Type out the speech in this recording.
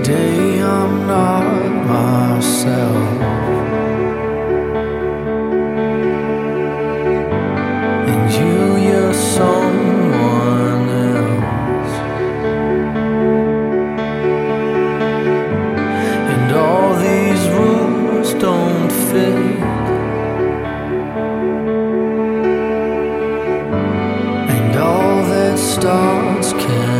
day I'm not myself, and you're someone else, and all these rules don't fit, and all that starts can